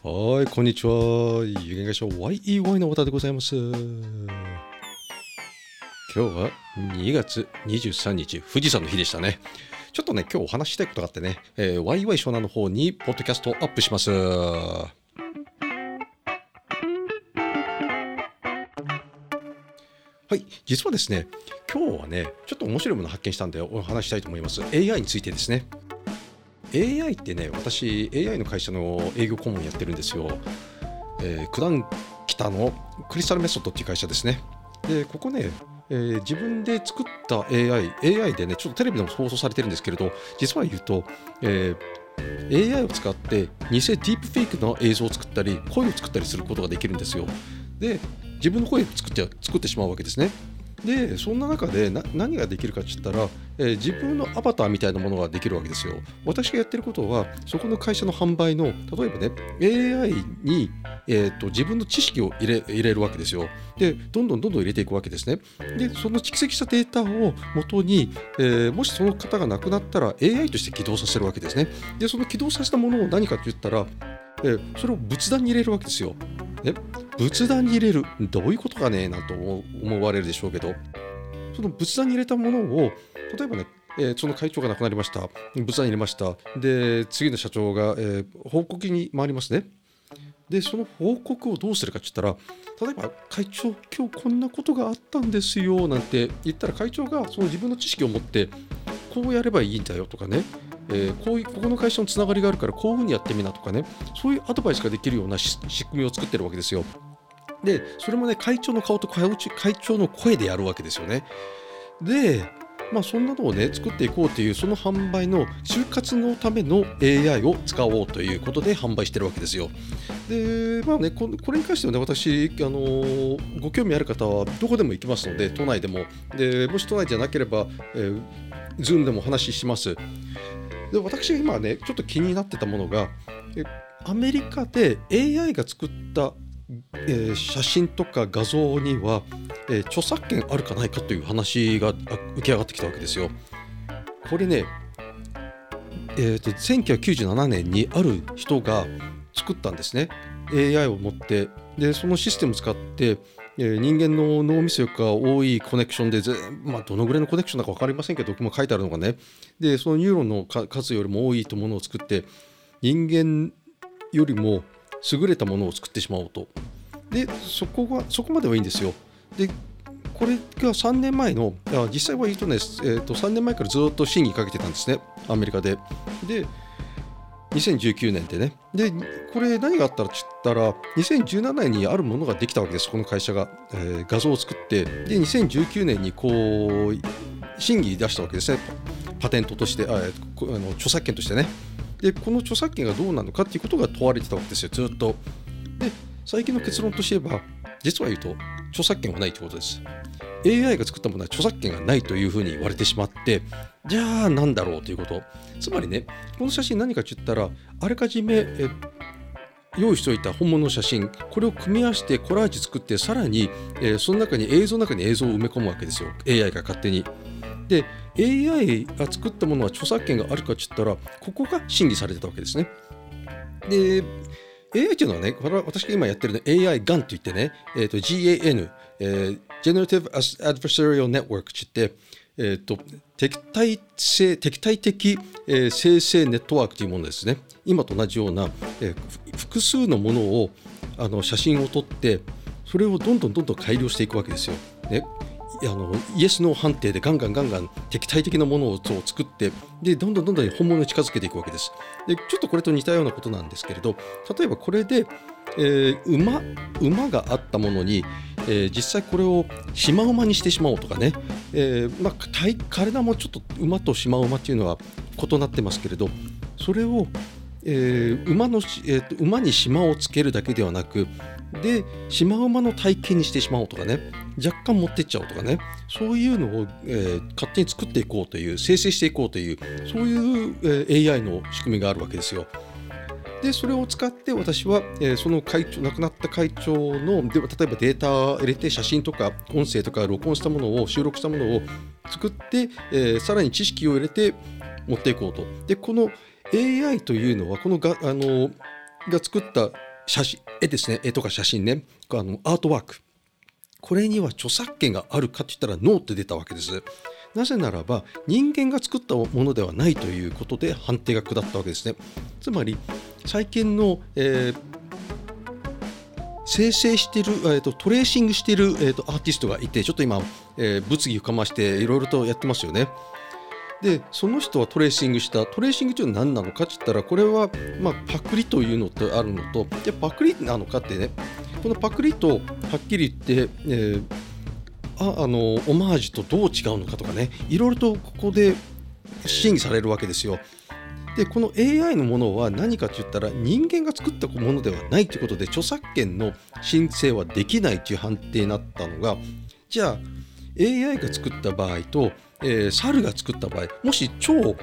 はい、こんにちは。有限会社 YEY の和田でございます。今日は2月23日、富士山の日でしたね。ちょっとね、今日お話ししたいことがあってね、YEY 湘南の方にポッドキャストをアップします。はい、実はですね、今日はね、ちょっと面白いものを発見したんでお話したいと思います。AI についてですね。AI ってね、私 AI の会社の営業顧問やってるんですよ。九段北のクリスタルメソッドっていう会社ですね。で、ここね、自分で作った AI でね、ちょっとテレビでも放送されてるんですけれど、実は言うと、AI を使って偽ディープフェイクの映像を作ったり、声を作ったりすることができるんですよ。で、自分の声を作ってしまうわけですね。で、そんな中で何ができるかって言ったら、自分のアバターみたいなものができるわけですよ。私がやってることは、そこの会社の販売の、例えばね、AI に、自分の知識を入れるわけですよ。で、どんどん入れていくわけですね。で、その蓄積したデータを元に、もしその方が亡くなったら AI として起動させるわけですね。で、その起動させたものを何かって言ったら、それを仏壇に入れるわけですよ。ね、仏壇に入れる、どういうことかねなんと思われるでしょうけど、その仏壇に入れたものを、例えばね、その会長が亡くなりました、仏壇に入れました。で、次の社長が、報告に回りますね。で、その報告をどうするかって言ったら、例えば会長、今日こんなことがあったんですよなんて言ったら、会長がその自分の知識を持ってこうやればいいんだよとかね、ここの会社のつながりがあるからこういうふうにやってみなとかね、そういうアドバイスができるような仕組みを作ってるわけですよ。で、それもね、会長の顔と会長の声でやるわけですよね。で、そんなのをね、作っていこうという、その販売の就活のための AI を使おうということで販売してるわけですよ。で、ね、これに関してはね、私、ご興味ある方はどこでも行きますので、都内でも。で、もし都内じゃなければ、Zoom でもお話しします。で、私が今ね、ちょっと気になってたものが、アメリカで AI が作った写真とか画像には、著作権あるかないかという話が浮き上がってきたわけですよ。これね、1997年にある人が作ったんですね。AI を持って、でそのシステムを使って、人間の脳みそよりか多いコネクションでどのぐらいのコネクションだか分かりませんけど、書いてあるのがね、でそのニューロンの数よりも多いものを作って、人間よりも優れたものを作ってしまおうと。でそこまではいいんですよ。でこれが3年前の、実際は言うとね、3年前からずっと審議かけてたんですね、アメリカで。で2019年でね。でこれ何があったらって言ったら、2017年にあるものができたわけです。この会社が、画像を作って、で2019年にこう審議出したわけですね、パテントとして、著作権としてね。でこの著作権がどうなのかっていうことが問われてたわけですよ、ずっと。で最近の結論として言えば、実は言うと著作権はないということです。 AI が作ったものは著作権がないというふうに言われてしまって、じゃあ何だろうということ。つまりね、この写真何かって言ったら、あらかじめ用意しておいた本物の写真、これを組み合わせてコラージュ作って、さらに、その中に映像を埋め込むわけですよ、 AI が勝手に。で AI が作ったものは著作権があるかって言ったら、ここが審議されてたわけですね。でAI というのはね、私が今やってるの AI-GAN といってね、GAN、Generative Adversarial Network って言って、敵対的、生成ネットワークというものですね。今と同じような、複数のものを写真を撮って、それをどんどん改良していくわけですよ。ね、イエスノー判定でガンガン敵対的なものを作って、でどんどん本物に近づけていくわけです。でちょっとこれと似たようなことなんですけれど、例えばこれで、馬があったものに、実際これをシマウマにしてしまおうとかね、体もちょっと馬とシマウマっていうのは異なってますけれど、それを、馬に島をつけるだけではなく、でシマウマの体型にしてしまおうとかね、若干持ってっちゃおうとかね、そういうのを、勝手に作っていこうという、生成していこうという、そういう、AI の仕組みがあるわけですよ。でそれを使って私は、その亡くなった会長の例えばデータを入れて、写真とか音声とか録音したものを、収録したものを作って、さらに知識を入れて持っていこうと。でこの AI というのは、このが作った絵ですね、絵とか写真ね、アートワーク、これには著作権があるかといったらノーって出たわけです。なぜならば人間が作ったものではないということで判定が下ったわけですね。つまり最近の、生成している、トレーシングしている、アーティストがいて、ちょっと今、物議をかましていろいろとやってますよね。でその人はトレーシングというのは何なのかって言ったら、これは、パクリというのとあるのと、パクリなのかってね、このパクリとはっきり言って、オマージュとどう違うのかとかね、いろいろとここで審議されるわけですよ。でこの AI のものは何かと言ったら人間が作ったものではないということで、著作権の申請はできないという判定になったのが、じゃあ AI が作った場合と、猿が作った場合、もし超、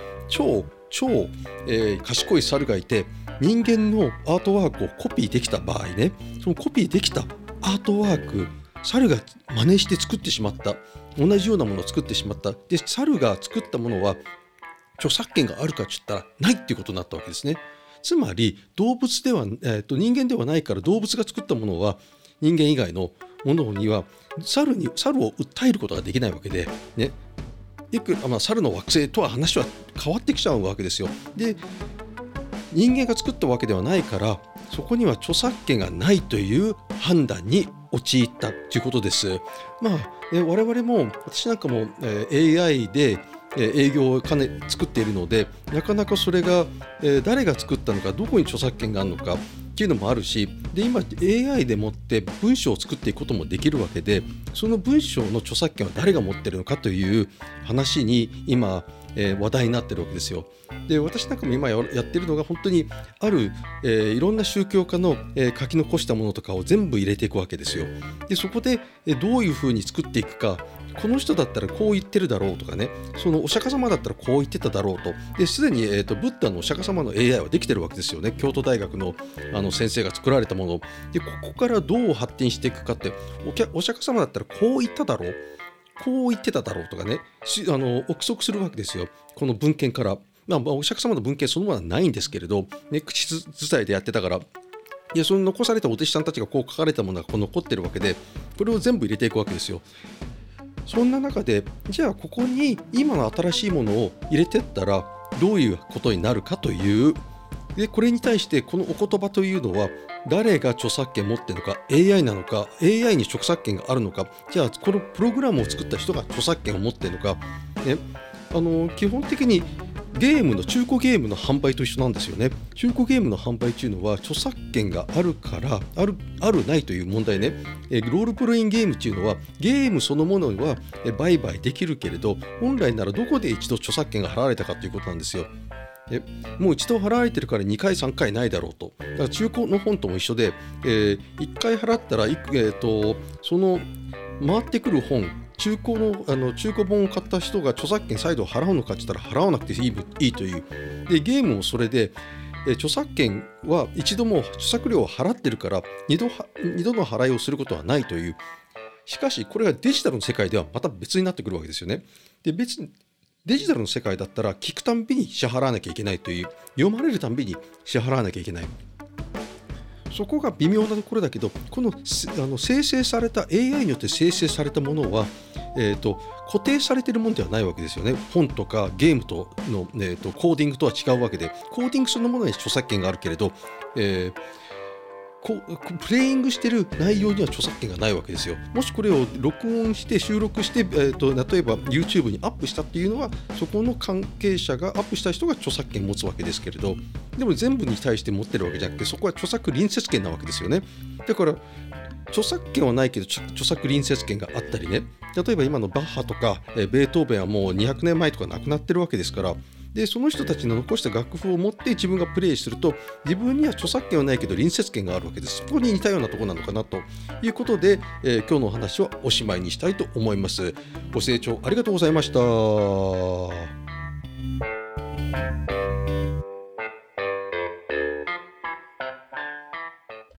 賢い猿がいて人間のアートワークをコピーできた場合ね、そのコピーできたアートワーク、猿が真似して作ってしまった、同じようなものを作ってしまった。で猿が作ったものは著作権があるかって言ったらないっていうことになったわけですね。つまり動物では、人間ではないから、動物が作ったものは人間以外のものには猿を訴えることができないわけで、ね、猿の惑星とは話は変わってきちゃうわけですよ。で人間が作ったわけではないから、そこには著作権がないという判断に陥ったということです。我々も、私なんかも、AI で営業を作っているので、なかなかそれが、誰が作ったのか、どこに著作権があるのかっていうのもあるし、で今 AI でもって文章を作っていくこともできるわけで、その文章の著作権は誰が持っているのかという話に今、話題になっているわけですよ。で私なんかも今やっているのが、本当にある、いろんな宗教家の、書き残したものとかを全部入れていくわけですよ。でそこで、どういうふうに作っていくか、この人だったらこう言ってるだろうとかね、そのお釈迦様だったらこう言ってただろうと。ですでに、ブッダのお釈迦様の AI はできてるわけですよね。京都大学の、先生が作られたもので、ここからどう発展していくかって、お釈迦様だったらこう言っただろう、こう言ってただろうとかね、憶測するわけですよ、この文献から。お釈迦様の文献そのものはないんですけれど、ね、口伝えでやってたから、その残されたお弟子さんたちがこう書かれたものがこう残ってるわけで、これを全部入れていくわけですよ。そんな中で、じゃあここに今の新しいものを入れていったらどういうことになるかという。でこれに対してこのお言葉というのは、誰が著作権を持っているのか、 AI なのか、 AI に著作権があるのか、じゃあこのプログラムを作った人が著作権を持っているのか、ね、基本的に中古ゲームの販売と一緒なんですよね。中古ゲームの販売というのは著作権があるからあるないという問題ね。ロールプレイングゲームというのはゲームそのものは売買できるけれど、本来ならどこで一度著作権が払われたかということなんですよ。もう一度払われてるから2回3回ないだろうと。だから中古の本とも一緒で、1回払ったら、その回ってくる本、中古本を買った人が著作権再度払うのかって言ったら払わなくていいという。でゲームもそれで、著作権は一度も著作料を払ってるから二度の払いをすることはないという。しかしこれがデジタルの世界ではまた別になってくるわけですよね。で別にデジタルの世界だったら聞くたんびに支払わなきゃいけないという、読まれるたんびに支払わなきゃいけない。そこが微妙なところだけど、この生成された AI によって生成されたものは、固定されているものではないわけですよね。本とかゲームとの、コーディングとは違うわけで、コーディングそのものに著作権があるけれど、プレイングしている内容には著作権がないわけですよ。もしこれを録音して収録して、例えば YouTube にアップしたっていうのは、そこの関係者がアップした人が著作権を持つわけですけれど、でも全部に対して持ってるわけじゃなくて、そこは著作隣接権なわけですよね。だから著作権はないけど著作隣接権があったりね、例えば今のバッハとかベートーベンはもう200年前とか亡くなってるわけですから、でその人たちの残した楽譜を持って自分がプレイすると、自分には著作権はないけど隣接権があるわけです。そこに似たようなところなのかなということで、今日のお話はおしまいにしたいと思います。ご清聴ありがとうございました。